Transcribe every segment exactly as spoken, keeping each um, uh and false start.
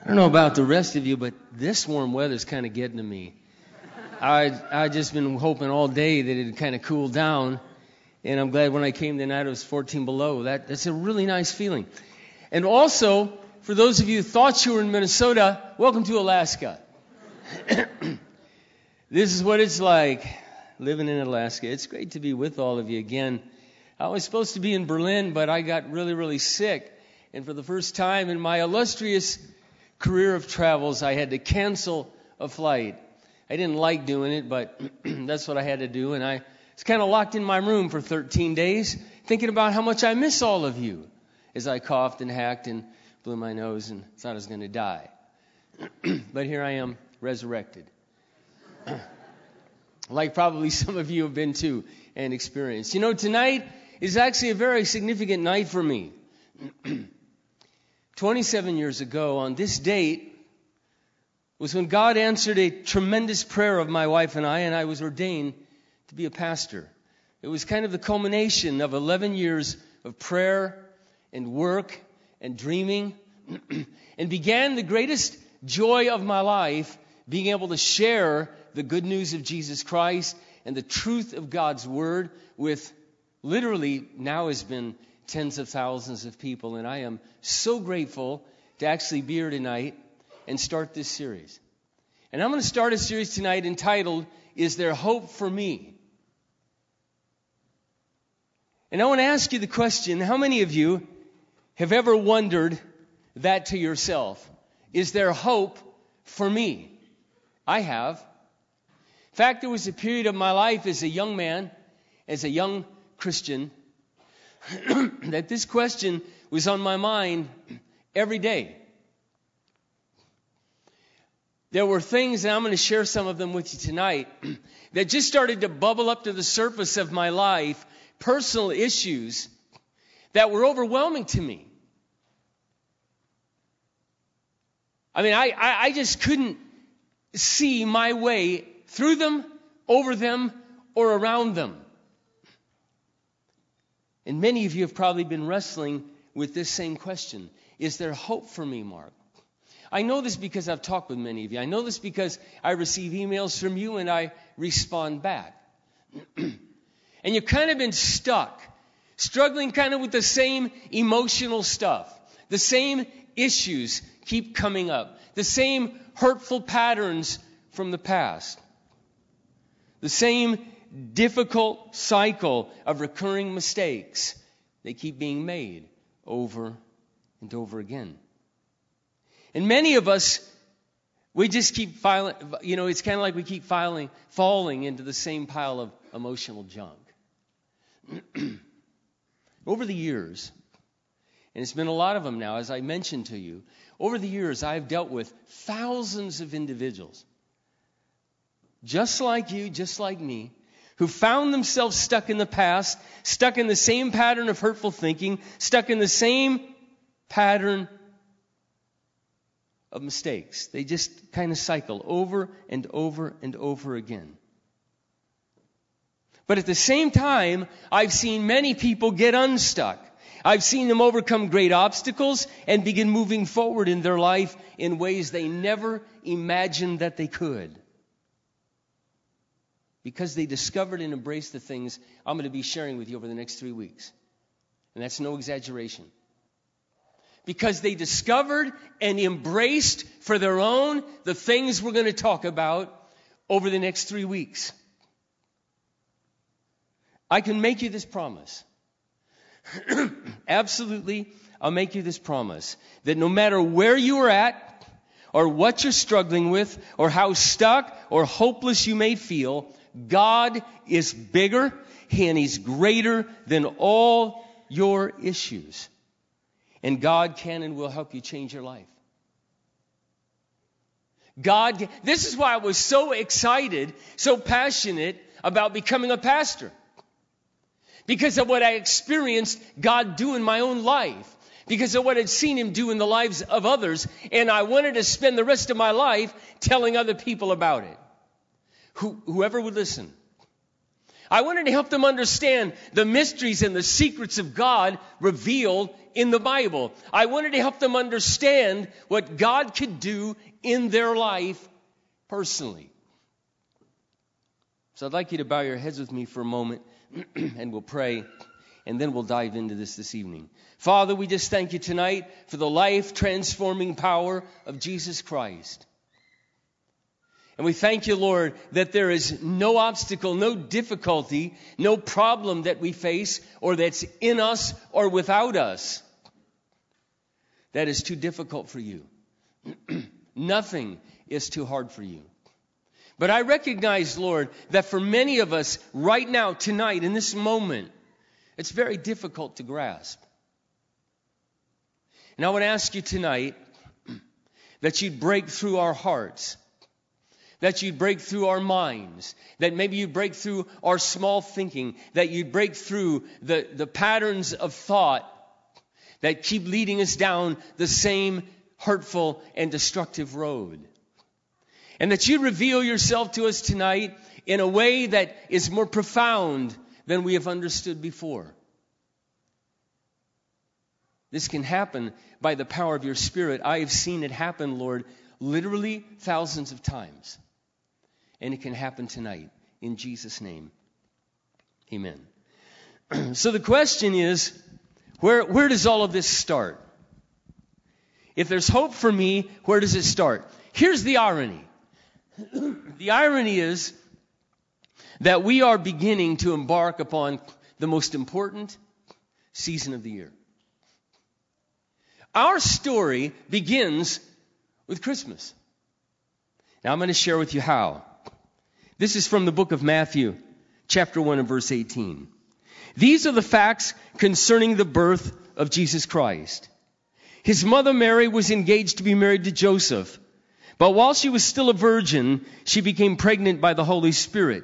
don't know about the rest of you, but this warm weather's kind of getting to me. I I just been hoping all day that it'd kind of cool down, and I'm glad when I came tonight it was fourteen below. That that's a really nice feeling. And also, for those of you who thought you were in Minnesota, welcome to Alaska. This is what it's like living in Alaska. It's great to be with all of you again. I was supposed to be in Berlin, but I got really, really sick. And for the first time in my illustrious career of travels, I had to cancel a flight. I didn't like doing it, but that's what I had to do. And I was kind of locked in my room for thirteen days, thinking about how much I miss all of you, as I coughed and hacked and blew my nose and thought I was going to die. But here I am, resurrected. Like probably some of you have been to and experienced. You know, tonight is actually a very significant night for me. twenty-seven years ago, on this date, was when God answered a tremendous prayer of my wife and I, and I was ordained to be a pastor. It was kind of the culmination of eleven years of prayer and work and dreaming, and began the greatest joy of my life, being able to share the good news of Jesus Christ and the truth of God's Word with literally now has been tens of thousands of people. And I am so grateful to actually be here tonight and start this series. And I'm going to start a series tonight entitled, Is There Hope for Me? And I want to ask you the question, how many of you have ever wondered that to yourself? Is there hope for me? I have. In fact, there was a period of my life as a young man, as a young Christian, that this question was on my mind every day. There were things, and I'm going to share some of them with you tonight, that just started to bubble up to the surface of my life, personal issues that were overwhelming to me. I mean, I, I, I just couldn't see my way through them, over them, or around them. And many of you have probably been wrestling with this same question. Is there hope for me, Mark? I know this because I've talked with many of you. I know this because I receive emails from you and I respond back. And you've kind of been stuck, struggling kind of with the same emotional stuff. The same issues keep coming up. The same hurtful patterns from the past. The same difficult cycle of recurring mistakes. They keep being made over and over again. And many of us, we just keep filing, you know, it's kind of like we keep filing, falling into the same pile of emotional junk. Over the years, and it's been a lot of them now, as I mentioned to you, over the years I've dealt with thousands of individuals, just like you, just like me, who found themselves stuck in the past, stuck in the same pattern of hurtful thinking, stuck in the same pattern of mistakes. They just kind of cycle over and over and over again. But at the same time, I've seen many people get unstuck. I've seen them overcome great obstacles and begin moving forward in their life in ways they never imagined that they could. Because they discovered and embraced the things I'm going to be sharing with you over the next three weeks. And that's no exaggeration. Because they discovered and embraced for their own the things we're going to talk about over the next three weeks. I can make you this promise. Absolutely, I'll make you this promise. That no matter where you are at, or what you're struggling with, or how stuck or hopeless you may feel, God is bigger and He's greater than all your issues. And God can and will help you change your life. God, this is why I was so excited, so passionate about becoming a pastor. Because of what I experienced God do in my own life. Because of what I'd seen Him do in the lives of others. And I wanted to spend the rest of my life telling other people about it. Who, whoever would listen. I wanted to help them understand the mysteries and the secrets of God revealed in the Bible. I wanted to help them understand what God could do in their life personally. So I'd like you to bow your heads with me for a moment and we'll pray, and then we'll dive into this this evening. Father, we just thank you tonight for the life-transforming power of Jesus Christ. And we thank you, Lord, that there is no obstacle, no difficulty, no problem that we face or that's in us or without us that is too difficult for you. Nothing is too hard for you. But I recognize, Lord, that for many of us right now, tonight, in this moment, it's very difficult to grasp. And I would ask you tonight that you'd break through our hearts, that you'd break through our minds, that maybe you'd break through our small thinking, that you'd break through the, the patterns of thought that keep leading us down the same hurtful and destructive road. And that you'd reveal yourself to us tonight in a way that is more profound than we have understood before. This can happen by the power of your Spirit. I have seen it happen, Lord, literally thousands of times. And it can happen tonight, in Jesus' name. Amen. So the question is, where, where does all of this start? If there's hope for me, where does it start? Here's the irony. The irony is that we are beginning to embark upon the most important season of the year. Our story begins with Christmas. Now I'm going to share with you how. This is from the book of Matthew, chapter one and verse eighteen. These are the facts concerning the birth of Jesus Christ. His mother Mary was engaged to be married to Joseph. But while she was still a virgin, she became pregnant by the Holy Spirit.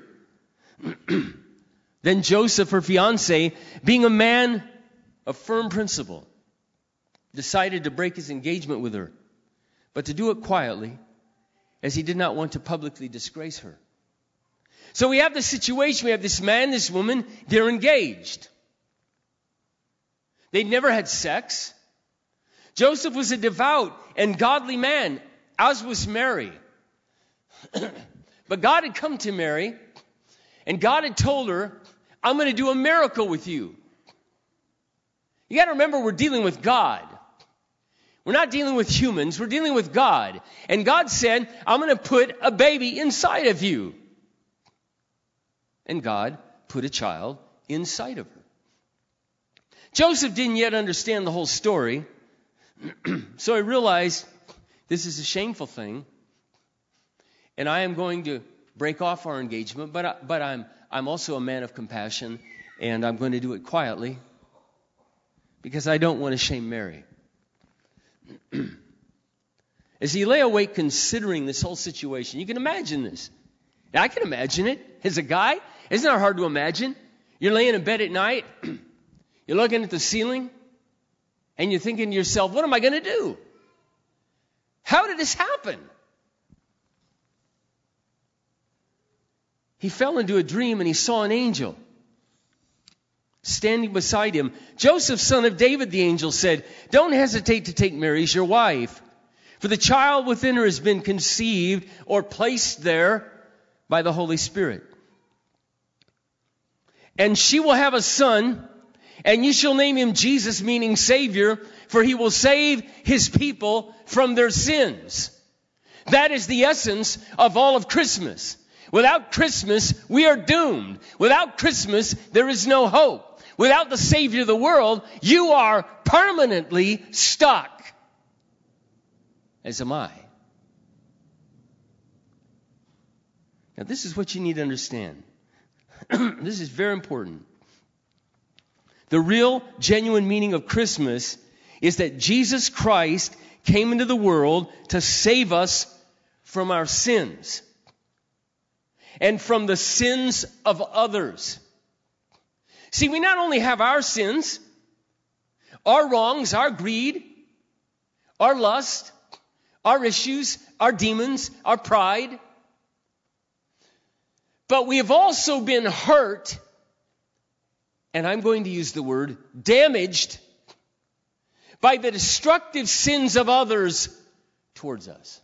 Then Joseph, her fiancé, being a man of firm principle, decided to break his engagement with her, but to do it quietly, as he did not want to publicly disgrace her. So we have this situation, we have this man, this woman, they're engaged. They'd never had sex. Joseph was a devout and godly man, as was Mary. But God had come to Mary, and God had told her, I'm going to do a miracle with you. You got to remember, we're dealing with God. We're not dealing with humans, we're dealing with God. And God said, I'm going to put a baby inside of you. And God put a child inside of her. Joseph didn't yet understand the whole story, so he realized, this is a shameful thing, and I am going to break off our engagement, but, I, but I'm, I'm also a man of compassion, and I'm going to do it quietly because I don't want to shame Mary. As he lay awake considering this whole situation, you can imagine this. Now, I can imagine it. As a guy, it's not hard to imagine. You're laying in bed at night, you're looking at the ceiling, and you're thinking to yourself, what am I going to do? How did this happen? He fell into a dream and he saw an angel standing beside him. Joseph, son of David, the angel said, don't hesitate to take Mary as your wife, for the child within her has been conceived or placed there by the Holy Spirit. And she will have a son, and you shall name him Jesus, meaning Savior, for he will save his people from their sins. That is the essence of all of Christmas. Without Christmas, we are doomed. Without Christmas, there is no hope. Without the Savior of the world, you are permanently stuck. As am I. Now, this is what you need to understand. This is very important. The real, genuine meaning of Christmas is that Jesus Christ came into the world to save us from our sins and from the sins of others. See, we not only have our sins, our wrongs, our greed, our lust, our issues, our demons, our pride, but we have also been hurt, and I'm going to use the word damaged, by the destructive sins of others towards us.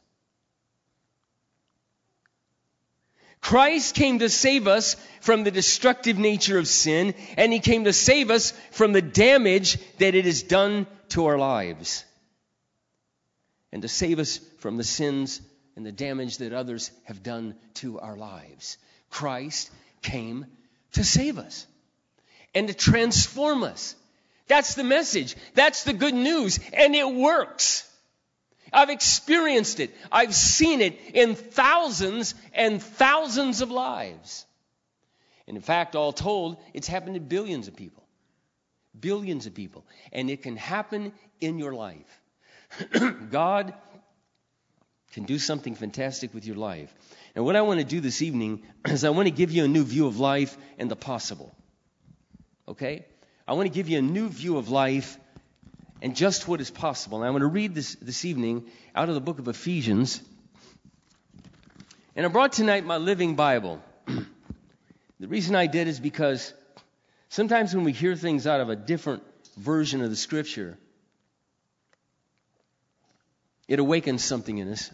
Christ came to save us from the destructive nature of sin, and He came to save us from the damage that it has done to our lives, and to save us from the sins and the damage that others have done to our lives. Christ came to save us and to transform us. That's the message. That's the good news, and it works. I've experienced it. I've seen it in thousands and thousands of lives. And in fact, all told, it's happened to billions of people. Billions of people. And it can happen in your life. God can do something fantastic with your life. And what I want to do this evening is I want to give you a new view of life and the possible. Okay? I want to give you a new view of life and just what is possible. And I'm going to read this this evening out of the book of Ephesians. And I brought tonight my Living Bible. The reason I did is because sometimes when we hear things out of a different version of the Scripture, it awakens something in us.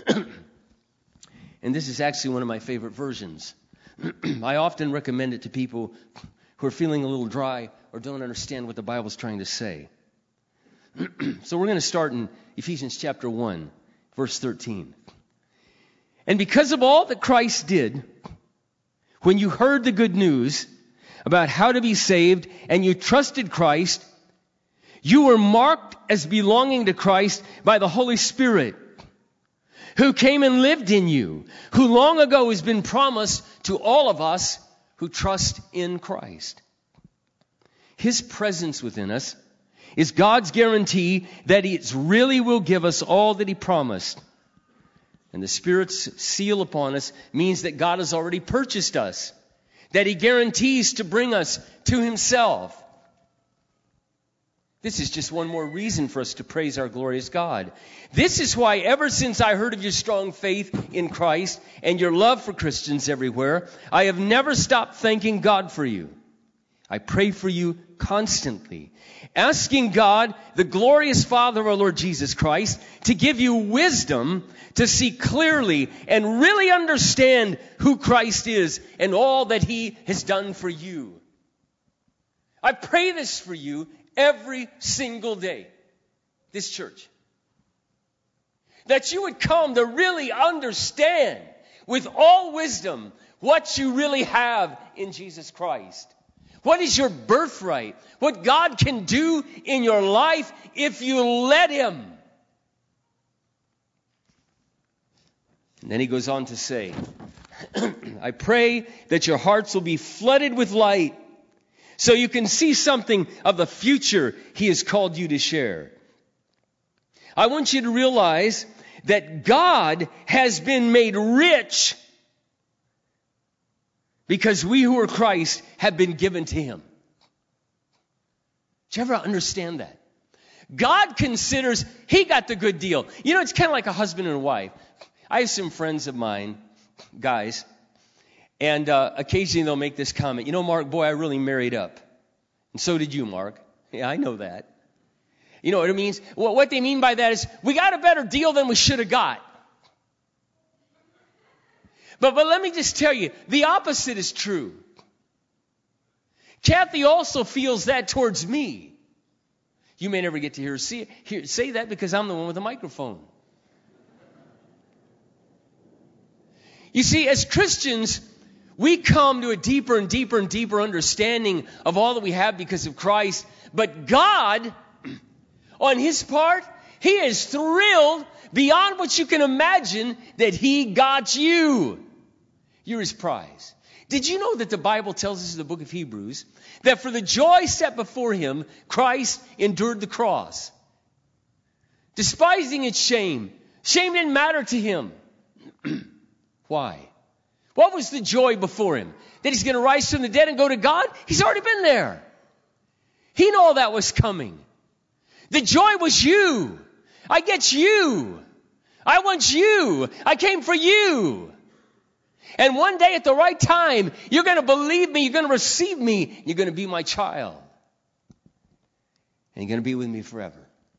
And this is actually one of my favorite versions. I often recommend it to people who are feeling a little dry or don't understand what the Bible's trying to say. So we're going to start in Ephesians chapter one, verse thirteen. And because of all that Christ did, when you heard the good news about how to be saved and you trusted Christ, you were marked as belonging to Christ by the Holy Spirit, who came and lived in you, who long ago has been promised to all of us who trust in Christ. His presence within us is God's guarantee that He really will give us all that He promised. And the Spirit's seal upon us means that God has already purchased us, that He guarantees to bring us to Himself. This is just one more reason for us to praise our glorious God. This is why ever since I heard of your strong faith in Christ and your love for Christians everywhere, I have never stopped thanking God for you. I pray for you constantly, asking God, the glorious Father of our Lord Jesus Christ, to give you wisdom to see clearly and really understand who Christ is and all that He has done for you. I pray this for you every single day, this church. That you would come to really understand with all wisdom what you really have in Jesus Christ. What is your birthright? What God can do in your life if you let Him. And then he goes on to say, I pray that your hearts will be flooded with light so you can see something of the future He has called you to share. I want you to realize that God has been made rich because we who are Christ have been given to Him. Did you ever understand that? God considers He got the good deal. You know, it's kind of like a husband and a wife. I have some friends of mine, guys, and uh, occasionally they'll make this comment. You know, Mark, boy, I really married up. And so did you, Mark. Yeah, I know that. You know what it means? Well, what they mean by that is, we got a better deal than we should have got. But, but let me just tell you, the opposite is true. Kathy also feels that towards me. You may never get to hear her see, hear, say that because I'm the one with the microphone. You see, as Christians, we come to a deeper and deeper and deeper understanding of all that we have because of Christ. But God, on His part, He is thrilled beyond what you can imagine that He got you. You're His prize. Did you know that the Bible tells us in the book of Hebrews that for the joy set before Him, Christ endured the cross, despising its shame. Shame didn't matter to Him. Why? What was the joy before Him? That He's going to rise from the dead and go to God? He's already been there. He knew all that was coming. The joy was you. I get you. I want you. I came for you. And one day at the right time, you're going to believe me. You're going to receive me. You're going to be my child. And you're going to be with me forever.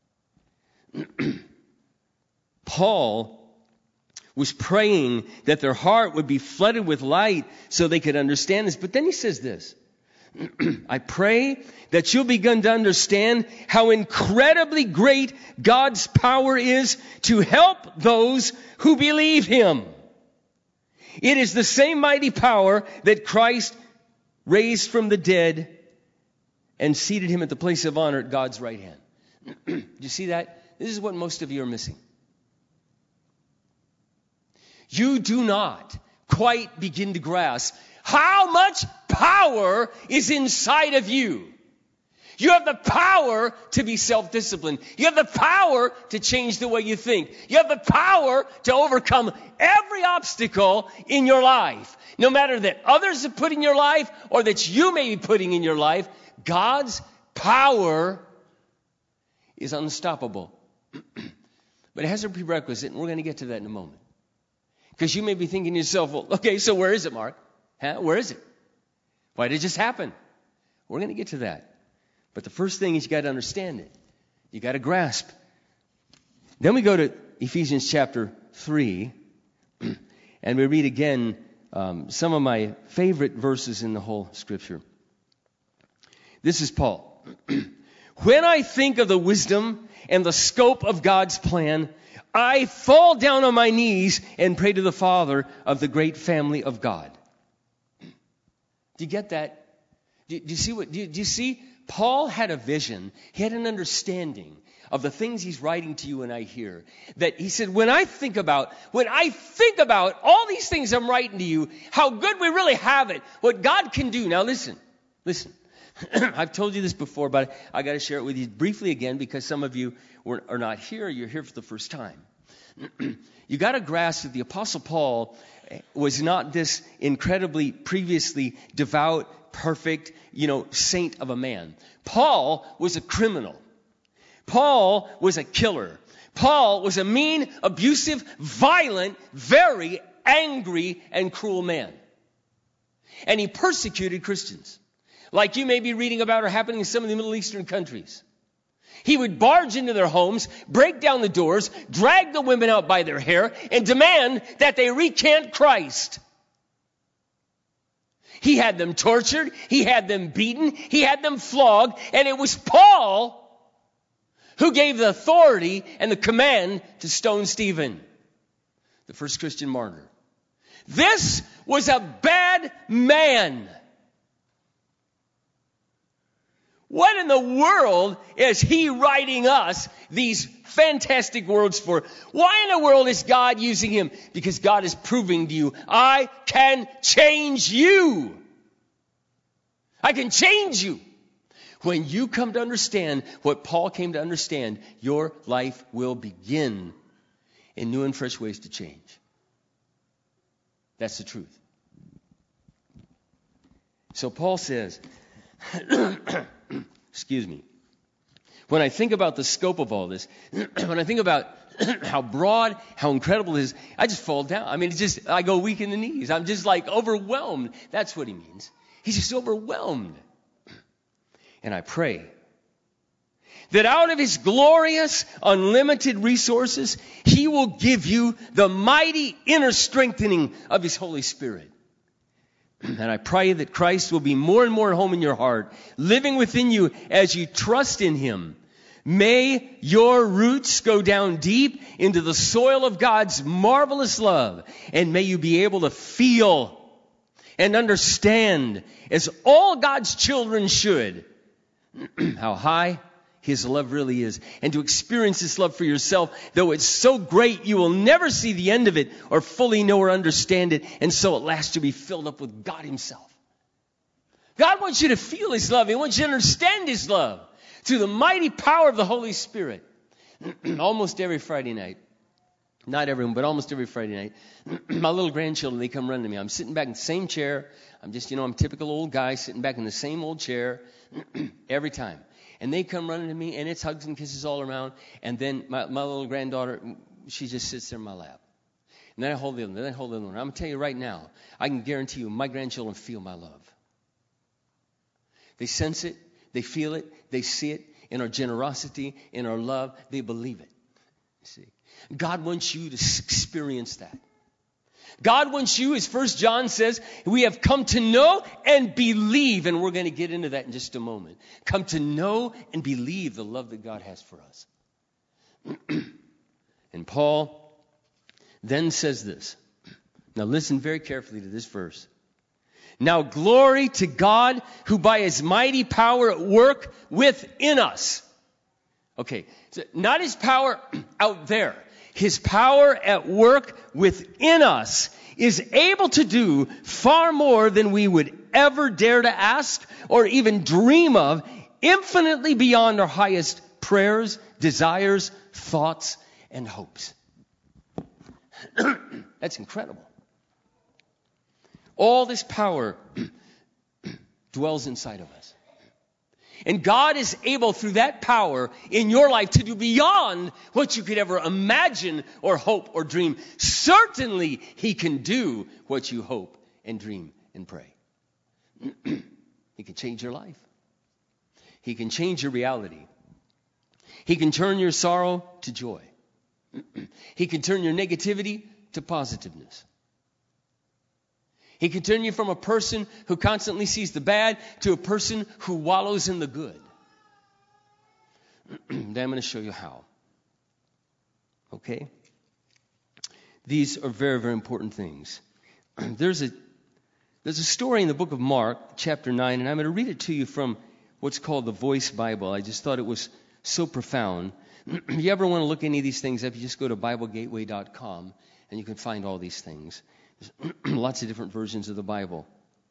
Paul was praying that their heart would be flooded with light so they could understand this. But then he says this, I pray that you'll begin to understand how incredibly great God's power is to help those who believe him. It is the same mighty power that Christ raised from the dead and seated him at the place of honor at God's right hand. Do you see that? This is what most of you are missing. You do not quite begin to grasp how much power is inside of you. You have the power to be self-disciplined. You have the power to change the way you think. You have the power to overcome every obstacle in your life. No matter that others have put in your life or that you may be putting in your life, God's power is unstoppable. But it has a prerequisite, and we're going to get to that in a moment. Because you may be thinking to yourself, well, okay, so where is it, Mark? Huh? Where is it? Why did it just happen? We're going to get to that. But the first thing is you got to understand it. You got to grasp. Then we go to Ephesians chapter three, and we read again um, some of my favorite verses in the whole Scripture. This is Paul. When I think of the wisdom and the scope of God's plan, I fall down on my knees and pray to the Father of the great family of God. Do you get that? Do, do you see what? Do you, do you see? Paul had a vision. He had an understanding of the things he's writing to you and I hear. That he said, when I think about, when I think about all these things I'm writing to you, how good we really have it, what God can do. Now listen, listen. I've told you this before, but I got to share it with you briefly again because some of you were, are not here. You're here for the first time. You got to grasp that the Apostle Paul was not this incredibly previously devout, perfect, you know, saint of a man. Paul was a criminal. Paul was a killer. Paul was a mean, abusive, violent, very angry and cruel man. And he persecuted Christians. Like you may be reading about or happening in some of the Middle Eastern countries. He would barge into their homes, break down the doors, drag the women out by their hair, and demand that they recant Christ. He had them tortured, he had them beaten, he had them flogged, and it was Paul who gave the authority and the command to stone Stephen, the first Christian martyr. This was a bad man. What in the world is he writing us these fantastic words for? Why in the world is God using him? Because God is proving to you, I can change you. I can change you. When you come to understand what Paul came to understand, your life will begin in new and fresh ways to change. That's the truth. So Paul says, excuse me, when I think about the scope of all this, when I think about how broad, how incredible it is, I just fall down. I mean, it's just, I go weak in the knees. I'm just like overwhelmed. That's what he means. He's just overwhelmed. And I pray that out of his glorious, unlimited resources, he will give you the mighty inner strengthening of his Holy Spirit. And I pray that Christ will be more and more at home in your heart, living within you as you trust in him. May your roots go down deep into the soil of God's marvelous love, and may you be able to feel and understand, as all God's children should, how high his love really is, and to experience this love for yourself, though it's so great you will never see the end of it or fully know or understand it, and so at last you'll be filled up with God himself. God wants you to feel his love. He wants you to understand his love through the mighty power of the Holy Spirit. Almost every Friday night, not everyone, but almost every Friday night, my little grandchildren, they come running to me. I'm sitting back in the same chair. I'm just, you know, I'm a typical old guy sitting back in the same old chair every time. And they come running to me, and it's hugs and kisses all around. And then my, my little granddaughter, she just sits there in my lap. And then I hold the other one, then I hold the other one. I'm going to tell you right now, I can guarantee you my grandchildren feel my love. They sense it, they feel it, they see it in our generosity, in our love. They believe it. You see, God wants you to experience that. God wants you, as First John says, we have come to know and believe, and we're going to get into that in just a moment. Come to know and believe the love that God has for us. And Paul then says this. Now listen very carefully to this verse. Now glory to God who by his mighty power at work within us. Okay, so not his power out there. His power at work within us is able to do far more than we would ever dare to ask or even dream of, infinitely beyond our highest prayers, desires, thoughts, and hopes. That's incredible. All this power dwells inside of us. And God is able, through that power in your life, to do beyond what you could ever imagine or hope or dream. Certainly, he can do what you hope and dream and pray. He can change your life. He can change your reality. He can turn your sorrow to joy. He can turn your negativity to positiveness. He can turn you from a person who constantly sees the bad to a person who wallows in the good. Then I'm going to show you how. Okay? These are very, very important things. There's a there's a story in the book of Mark, chapter nine, and I'm going to read it to you from what's called the Voice Bible. I just thought it was so profound. If you ever want to look any of these things up, you just go to Bible Gateway dot com, and you can find all these things. There's lots of different versions of the Bible.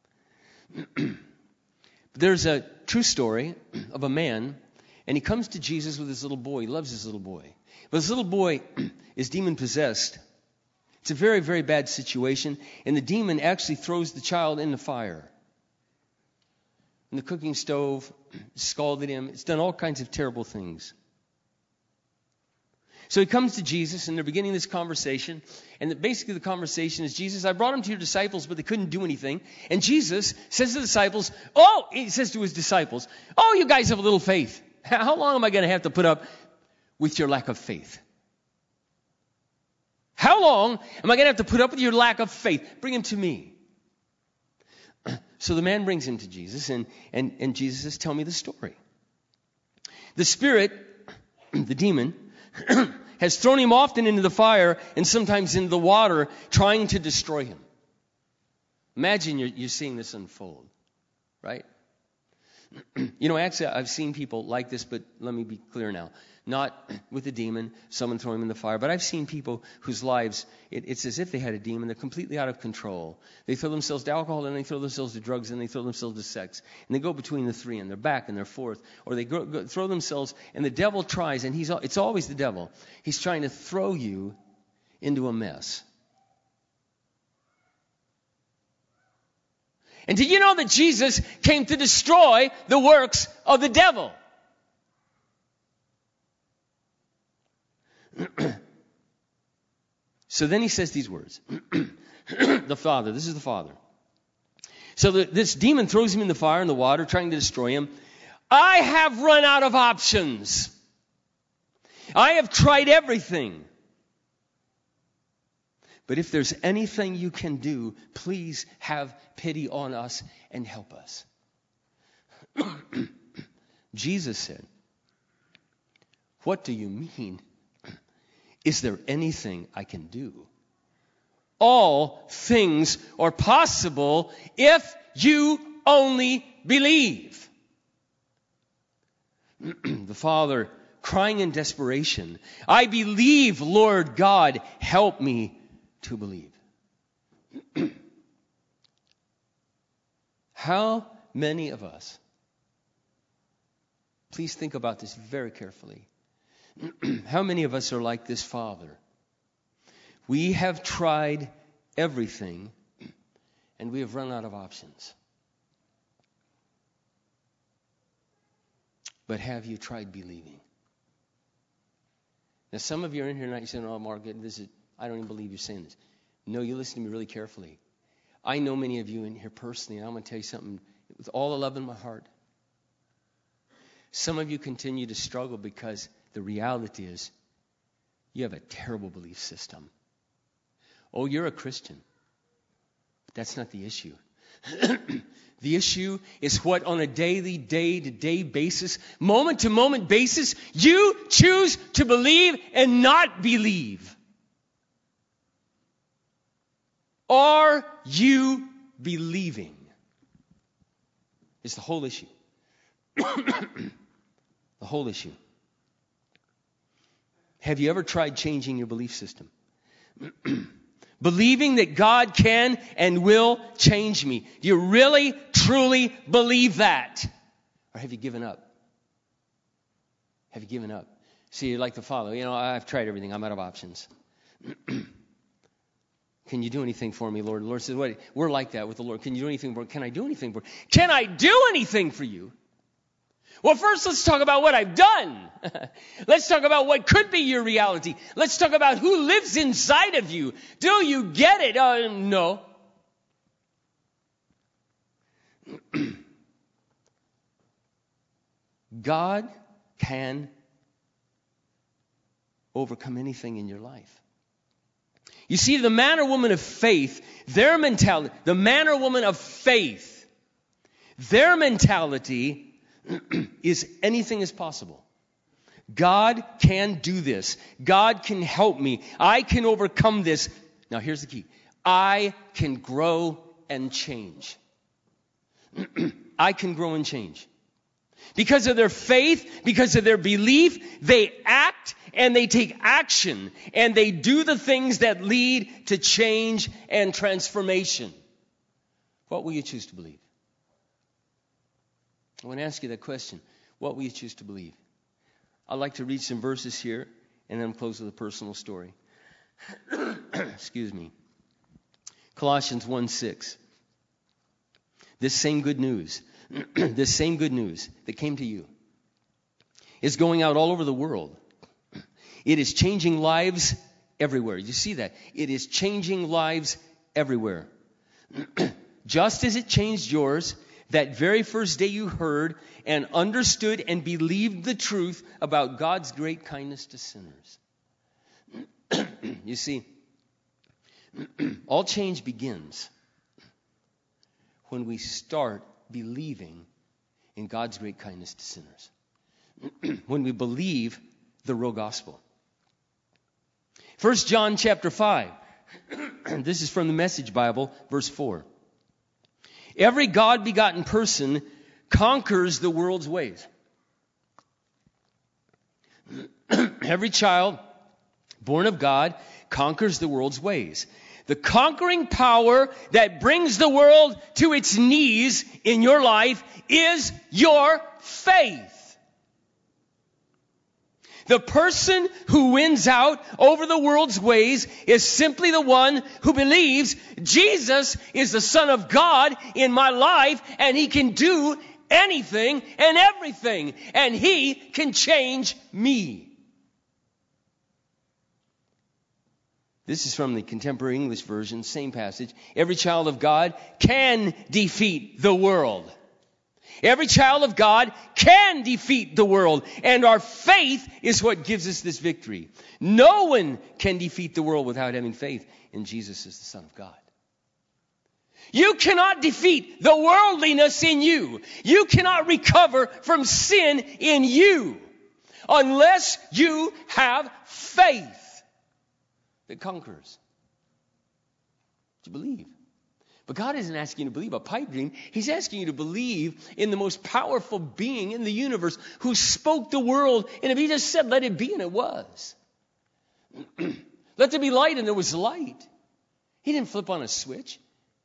There's a true story of a man, and he comes to Jesus with his little boy. He loves his little boy. But his little boy is demon-possessed. It's a very, very bad situation, and the demon actually throws the child in the fire. In the cooking stove, scalded him. It's done all kinds of terrible things. So he comes to Jesus, and they're beginning this conversation. And the, basically the conversation is, Jesus, I brought him to your disciples, but they couldn't do anything. And Jesus says to the disciples, oh, he says to his disciples, oh, you guys have a little faith. How long am I going to have to put up with your lack of faith? How long am I going to have to put up with your lack of faith? Bring him to me. So the man brings him to Jesus, and, and, and Jesus says, tell me the story. The spirit, the demon, has thrown him often into the fire and sometimes into the water, trying to destroy him. Imagine you're, you're seeing this unfold, right? You know, actually, I've seen people like this, but let me be clear now. Not with a demon, someone throwing him in the fire, but I've seen people whose lives, it, it's as if they had a demon. They're completely out of control. They throw themselves to alcohol, and they throw themselves to drugs, and they throw themselves to sex. And they go between the three, and they're back, and they're forth. Or they go, go, throw themselves, and the devil tries, and he's it's always the devil. He's trying to throw you into a mess. And did you know that Jesus came to destroy the works of the devil? So then he says these words. The Father, this is the Father. So the, this demon throws him in the fire and the water, trying to destroy him. I have run out of options. I have tried everything. But if there's anything you can do, please have pity on us and help us. Jesus said, what do you mean? Is there anything I can do? All things are possible if you only believe. The Father, crying in desperation, I believe, Lord God, help me to believe. How many of us, please think about this very carefully. How many of us are like this father? We have tried everything, and we have run out of options. But have you tried believing? Now, some of you are in here tonight, you're saying, oh, Mark, this is, I don't even believe you're saying this. No, you listen to me really carefully. I know many of you in here personally, and I'm going to tell you something with all the love in my heart. Some of you continue to struggle because the reality is You have a terrible belief system. Oh, you're a Christian. But that's not the issue. The issue is what on a daily, day-to-day basis, moment-to-moment basis, you choose to believe and not believe. Are you believing? It's the whole issue. The whole issue. Have you ever tried changing your belief system? Believing that God can and will change me. Do you really, truly believe that? Or have you given up? Have you given up? See, you're like the father. You know, I've tried everything. I'm out of options. Can you do anything for me, Lord? The Lord says, what? We're like that with the Lord. Can you do anything for me? Can I do anything for you? Can I do anything for you? Well, first let's talk about what I've done. Let's talk about what could be your reality. Let's talk about who lives inside of you. Do you get it? Uh, no. God can overcome anything in your life. You see, the man or woman of faith, their mentality, the man or woman of faith, their mentality is anything is possible. God can do this. God can help me. I can overcome this. Now here's the key. I can grow and change. I can grow and change. Because of their faith, because of their belief, they act and they take action. And they do the things that lead to change and transformation. What will you choose to believe? I want to ask you that question. What will you choose to believe? I'd like to read some verses here and then close with a personal story. Excuse me. Colossians one six. This same good news, this same good news that came to you is going out all over the world. It is changing lives everywhere. You see that? It is changing lives everywhere. Just as it changed yours, that very first day you heard and understood and believed the truth about God's great kindness to sinners. You see, all change begins when we start believing in God's great kindness to sinners. When we believe the real gospel. First John chapter five. This is from the Message Bible, verse four. Every God-begotten person conquers the world's ways. Every child born of God conquers the world's ways. The conquering power that brings the world to its knees in your life is your faith. The person who wins out over the world's ways is simply the one who believes Jesus is the Son of God in my life and He can do anything and everything and He can change me. This is from the Contemporary English Version, same passage. Every child of God can defeat the world. Every child of God can defeat the world, and our faith is what gives us this victory. No one can defeat the world without having faith in Jesus as the Son of God. You cannot defeat the worldliness in you. You cannot recover from sin in you unless you have faith that conquers. To believe. But God isn't asking you to believe a pipe dream. He's asking you to believe in the most powerful being in the universe who spoke the world. And if He just said, let it be, and it was. Let there be light, and there was light. He didn't flip on a switch.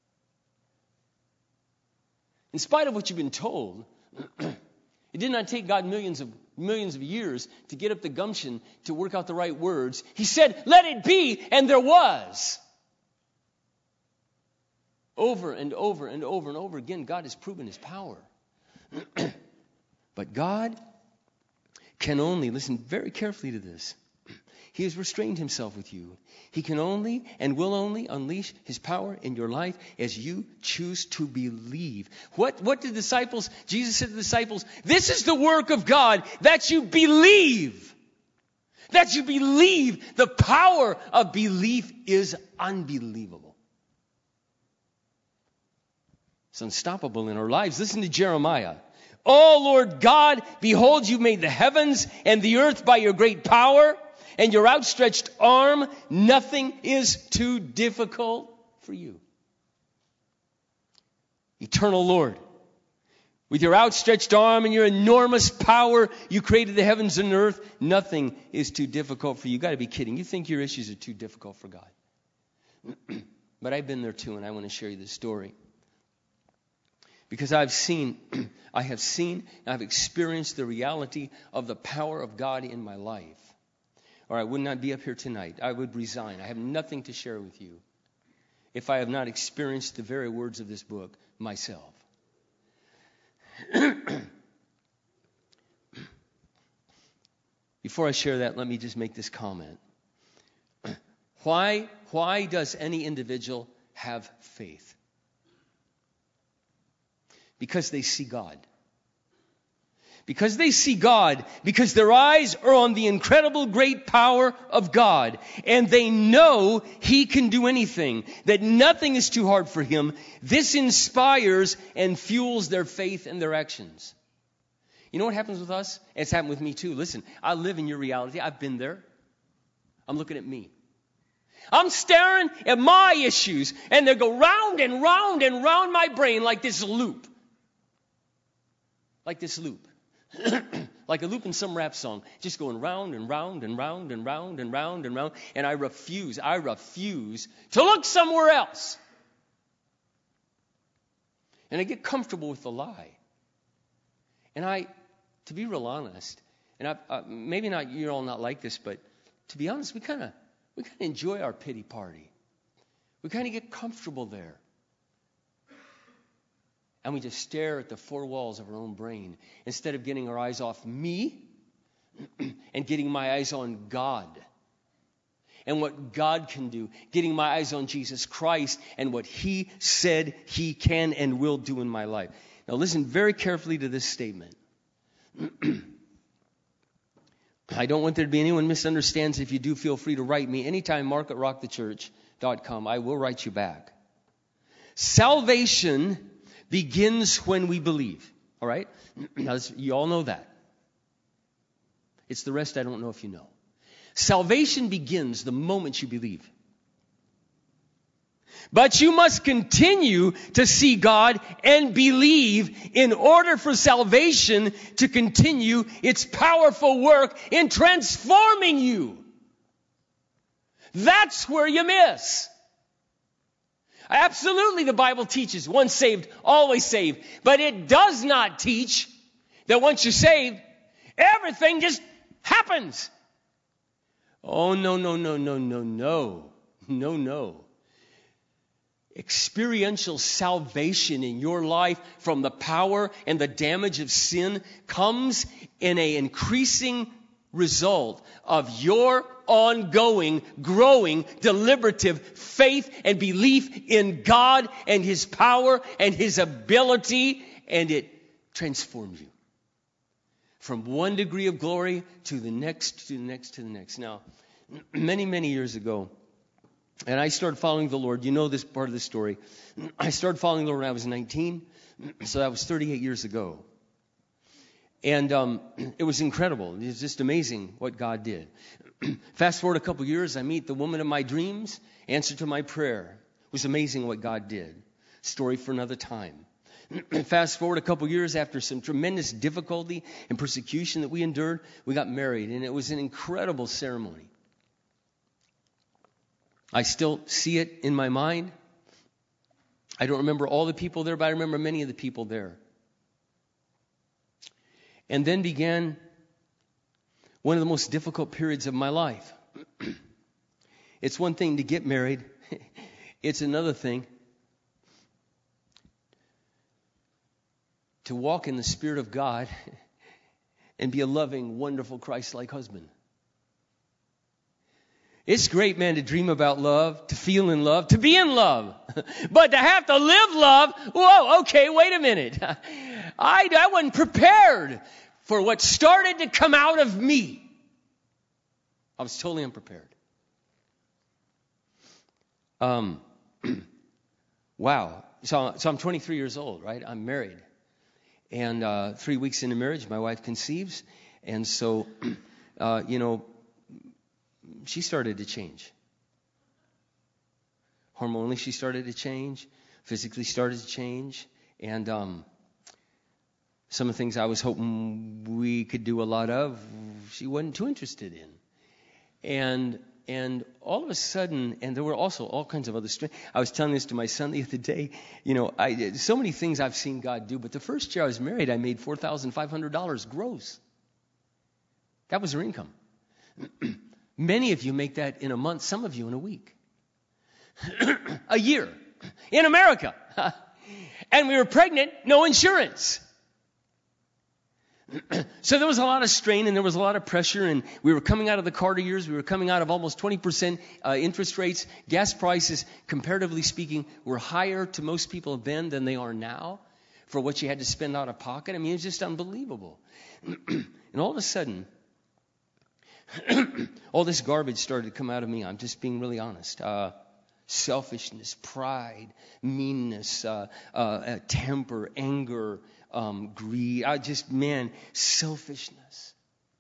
In spite of what you've been told, it did not take God millions of millions of years to get up the gumption to work out the right words. He said, let it be, and there was. Over and over and over and over again, God has proven His power. But God can only, listen very carefully to this, He has restrained Himself with you. He can only and will only unleash His power in your life as you choose to believe. What, what did the disciples, Jesus said to the disciples, this is the work of God, that you believe. That you believe. The power of belief is unbelievable. It's unstoppable in our lives. Listen to Jeremiah. Oh, Lord God, behold, you made the heavens and the earth by your great power and your outstretched arm. Nothing is too difficult for you. Eternal Lord, with your outstretched arm and your enormous power, you created the heavens and earth. Nothing is too difficult for you. You've got to be kidding. You think your issues are too difficult for God. But I've been there too, and I want to share you this story. Because I've seen, I have seen, I've experienced the reality of the power of God in my life. Or I would not be up here tonight. I would resign. I have nothing to share with you if I have not experienced the very words of this book myself. Before I share that, let me just make this comment. Why, why does any individual have faith? Because they see God. Because they see God. Because their eyes are on the incredible great power of God. And they know He can do anything. That nothing is too hard for Him. This inspires and fuels their faith and their actions. You know what happens with us? It's happened with me too. Listen, I live in your reality. I've been there. I'm looking at me. I'm staring at my issues. And they go round and round and round my brain like this loop. Like this loop. Like a loop in some rap song. Just going round and round and round and round and round and round. And I refuse, I refuse to look somewhere else. And I get comfortable with the lie. And I, to be real honest, and I, uh, maybe not, you're all not like this, but to be honest, we kind of we kind of enjoy our pity party. We kind of get comfortable there. And we just stare at the four walls of our own brain instead of getting our eyes off me and getting my eyes on God and what God can do, getting my eyes on Jesus Christ and what He said He can and will do in my life. Now listen very carefully to this statement. I don't want there to be anyone misunderstands. If you do, feel free to write me anytime, mark at rock the church dot com. I will write you back. Salvation begins when we believe. All right? Now, you all know that. It's the rest I don't know if you know. Salvation begins the moment you believe. But you must continue to see God and believe in order for salvation to continue its powerful work in transforming you. That's where you miss. Absolutely, the Bible teaches once saved, always saved. But it does not teach that once you're saved, everything just happens. Oh, no, no, no, no, no, no. No, no. Experiential salvation in your life from the power and the damage of sin comes in an increasing result of your ongoing, growing, deliberative faith and belief in God and His power and His ability, and it transforms you from one degree of glory to the next, to the next, to the next. Now, many, many years ago, and I started following the Lord. You know this part of the story. I started following the Lord when I was nineteen, so that was thirty-eight years ago. And um, it was incredible. It was just amazing what God did. Fast forward a couple years, I meet the woman of my dreams, answer to my prayer. It was amazing what God did. Story for another time. Fast forward a couple years, after some tremendous difficulty and persecution that we endured, we got married, and it was an incredible ceremony. I still see it in my mind. I don't remember all the people there, but I remember many of the people there. And then began one of the most difficult periods of my life. It's one thing to get married. It's another thing to walk in the Spirit of God and be a loving, wonderful, Christ-like husband. It's great, man, to dream about love, to feel in love, to be in love. But to have to live love, whoa, okay, wait a minute. I, I wasn't prepared for what started to come out of me. I was totally unprepared. Um, wow. So, so I'm twenty-three years old, right? I'm married. And uh, three weeks into marriage, my wife conceives. And so, uh, you know, she started to change. Hormonally, she started to change. Physically started to change. And um, some of the things I was hoping we could do a lot of, she wasn't too interested in. And and all of a sudden, and there were also all kinds of other strengths. I was telling this to my son the other day. You know, I so many things I've seen God do. But the first year I was married, I made four thousand five hundred dollars gross. That was her income. Many of you make that in a month. Some of you in a week. A year. In America. And we were pregnant, no insurance. So there was a lot of strain and there was a lot of pressure, and we were coming out of the Carter years. We were coming out of almost twenty percent uh, interest rates. Gas prices, comparatively speaking, were higher to most people then than they are now for what you had to spend out of pocket. I mean, it was just unbelievable. And all of a sudden, all this garbage started to come out of me. I'm just being really honest. Uh, selfishness, pride, meanness, uh, uh, uh, temper, anger, Um, greed, I just, man, selfishness.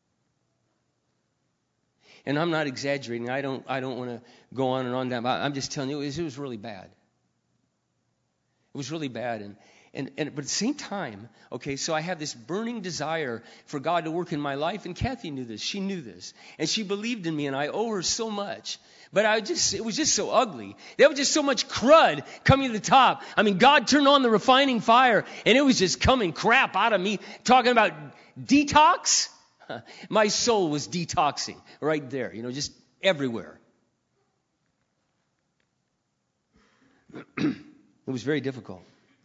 And I'm not exaggerating. I don't, I don't want to go on and on down. I'm just telling you, it was, it was really bad. It was really bad. And, and, and, but at the same time, okay, so I have this burning desire for God to work in my life. And Kathy knew this. She knew this. And she believed in me, and I owe her so much. But I just, it was just so ugly. There was just so much crud coming to the top. I mean, God turned on the refining fire, and it was just coming crap out of me. Talking about detox. My soul was detoxing right there, you know, just everywhere. It was very difficult.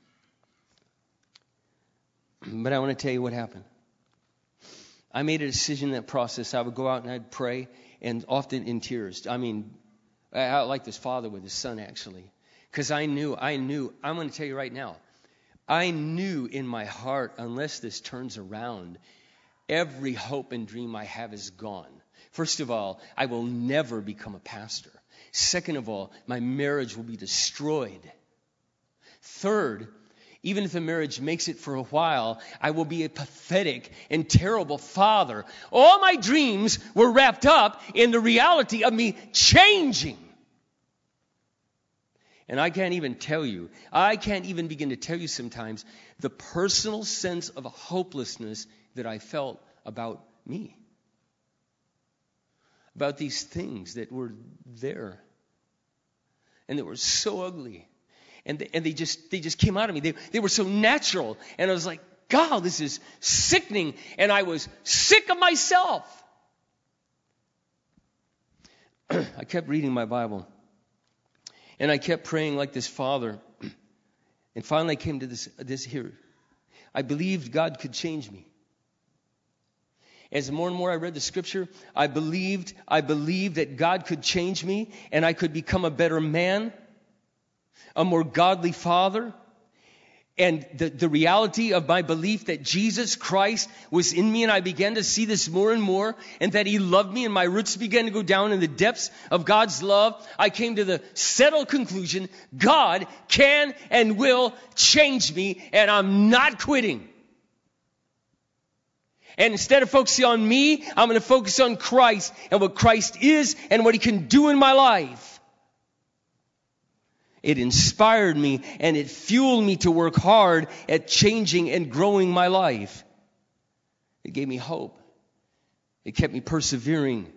But I want to tell you what happened. I made a decision in that process. I would go out and I'd pray, and often in tears. I mean, I like this father with his son, actually. Because I knew, I knew, I'm going to tell you right now, I knew in my heart, unless this turns around, every hope and dream I have is gone. First of all, I will never become a pastor. Second of all, my marriage will be destroyed. Third, even if the marriage makes it for a while, I will be a pathetic and terrible father. All my dreams were wrapped up in the reality of me changing. And I can't even tell you, I can't even begin to tell you sometimes the personal sense of hopelessness that I felt about me. About these things that were there. And that were so ugly. And they, and they just they just came out of me. They, they were so natural. And I was like, God, this is sickening. And I was sick of myself. I kept reading my Bible. And I kept praying like this father. And finally I came to this, this here. I believed God could change me. As more and more I read the scripture, I believed, I believed that God could change me. And I could become a better man. A more godly father. And the, the reality of my belief that Jesus Christ was in me, and I began to see this more and more, and that He loved me, and my roots began to go down in the depths of God's love, I came to the settled conclusion, God can and will change me, and I'm not quitting. And instead of focusing on me, I'm going to focus on Christ, and what Christ is, and what He can do in my life. It inspired me and it fueled me to work hard at changing and growing my life. It gave me hope. It kept me persevering.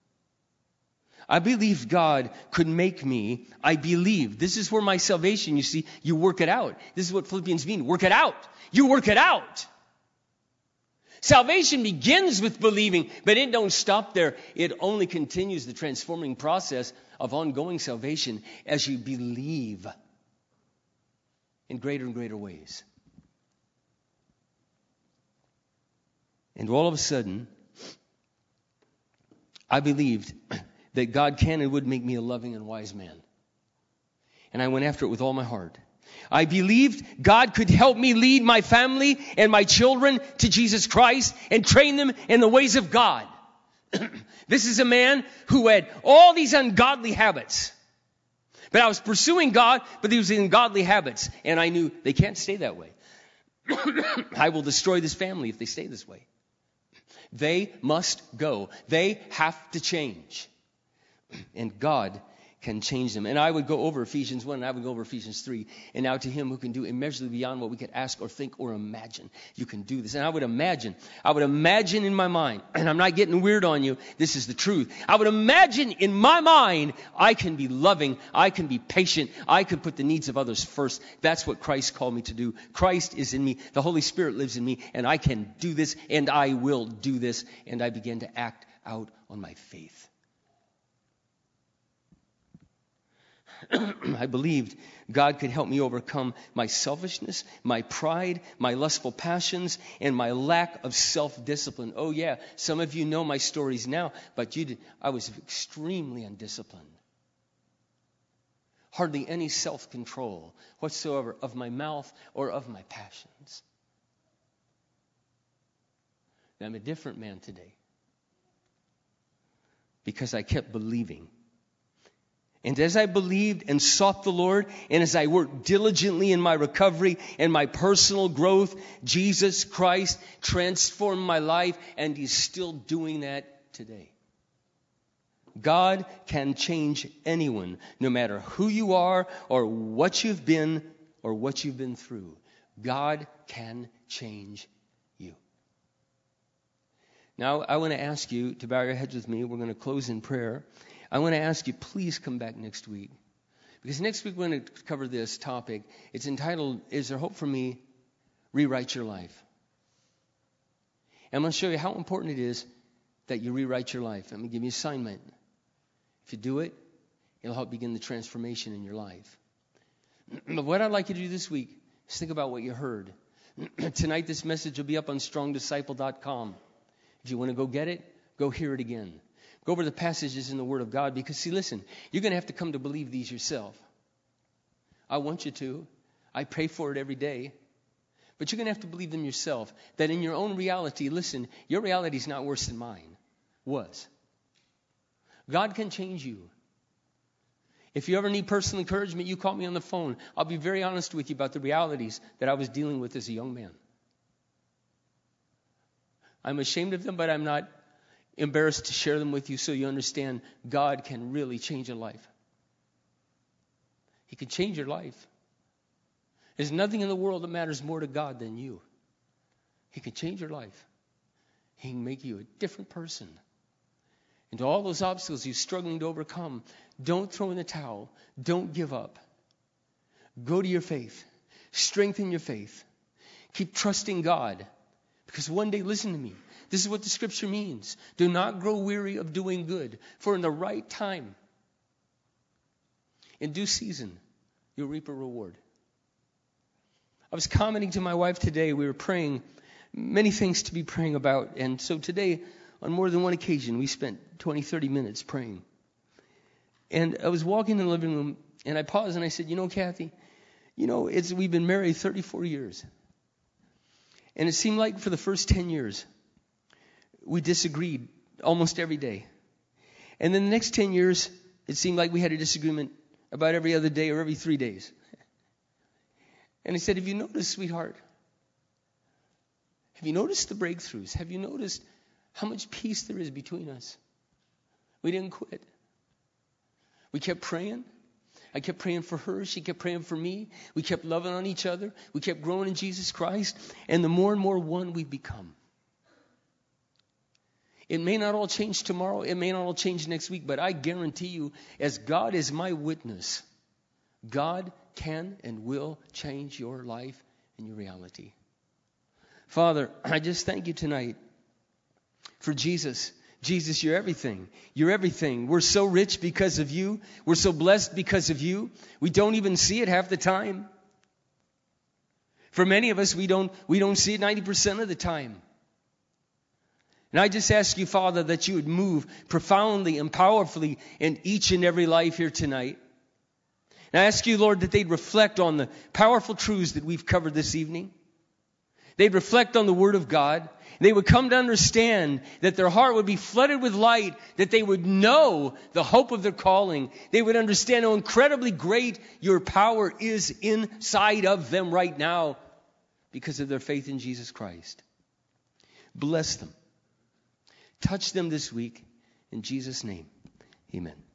I believed God could make me. I believed. This is where my salvation, you see, you work it out. This is what Philippians mean. Work it out. You work it out. Salvation begins with believing, but it don't stop there. It only continues the transforming process of ongoing salvation as you believe in greater and greater ways. And all of a sudden, I believed that God can and would make me a loving and wise man. And I went after it with all my heart. I believed God could help me lead my family and my children to Jesus Christ and train them in the ways of God. This is a man who had all these ungodly habits. But I was pursuing God, but he was in godly habits. And I knew they can't stay that way. I will destroy this family if they stay this way. They must go. They have to change. And God can change them. And I would go over Ephesians one, and I would go over Ephesians three. And now to him who can do immeasurably beyond what we could ask or think or imagine. You can do this. And I would imagine, I would imagine in my mind, and I'm not getting weird on you, this is the truth. I would imagine in my mind, I can be loving, I can be patient, I can put the needs of others first. That's what Christ called me to do. Christ is in me, the Holy Spirit lives in me, and I can do this, and I will do this. And I began to act out on my faith. I believed God could help me overcome my selfishness, my pride, my lustful passions, and my lack of self-discipline. Oh yeah, some of you know my stories now, but you did, I was extremely undisciplined. Hardly any self-control whatsoever of my mouth or of my passions. And I'm a different man today because I kept believing. And as I believed and sought the Lord, and as I worked diligently in my recovery and my personal growth, Jesus Christ transformed my life, and He's still doing that today. God can change anyone, no matter who you are or what you've been or what you've been through. God can change you. Now, I want to ask you to bow your heads with me. We're going to close in prayer. I want to ask you, please come back next week. Because next week we're going to cover this topic. It's entitled, Is There Hope for Me? Rewrite Your Life. And I'm going to show you how important it is that you rewrite your life. I'm going to give you an assignment. If you do it, it'll help begin the transformation in your life. But what I'd like you to do this week is think about what you heard. Tonight this message will be up on strong disciple dot com. If you want to go get it, go hear it again. Go over the passages in the Word of God, because, see, listen, you're going to have to come to believe these yourself. I want you to. I pray for it every day. But you're going to have to believe them yourself, that in your own reality, listen, your reality is not worse than mine was. God can change you. If you ever need personal encouragement, you call me on the phone. I'll be very honest with you about the realities that I was dealing with as a young man. I'm ashamed of them, but I'm not embarrassed to share them with you, so you understand God can really change a life. He can change your life. There's nothing in the world that matters more to God than you. He can change your life. He can make you a different person. And to all those obstacles you're struggling to overcome, don't throw in the towel. Don't give up. Go to your faith. Strengthen your faith. Keep trusting God. Because one day, listen to me, this is what the scripture means. Do not grow weary of doing good, for in the right time, in due season, you'll reap a reward. I was commenting to my wife today. We were praying, many things to be praying about. And so today, on more than one occasion, we spent twenty, thirty minutes praying. And I was walking in the living room, and I paused and I said, you know, Kathy, you know, it's we've been married thirty-four years. And it seemed like for the first ten years, we disagreed almost every day. And then the next ten years, it seemed like we had a disagreement about every other day or every three days. And I said, have you noticed, sweetheart? Have you noticed the breakthroughs? Have you noticed how much peace there is between us? We didn't quit. We kept praying. I kept praying for her. She kept praying for me. We kept loving on each other. We kept growing in Jesus Christ. And the more and more one we've become. It may not all change tomorrow. It may not all change next week. But I guarantee you, as God is my witness, God can and will change your life and your reality. Father, I just thank you tonight for Jesus. Jesus, you're everything. You're everything. We're so rich because of you. We're so blessed because of you. We don't even see it half the time. For many of us, we don't, we don't see it ninety percent of the time. And I just ask you, Father, that you would move profoundly and powerfully in each and every life here tonight. And I ask you, Lord, that they'd reflect on the powerful truths that we've covered this evening. They'd reflect on the Word of God. They would come to understand that their heart would be flooded with light, that they would know the hope of their calling. They would understand how incredibly great your power is inside of them right now because of their faith in Jesus Christ. Bless them. Touch them this week. In Jesus' name, amen.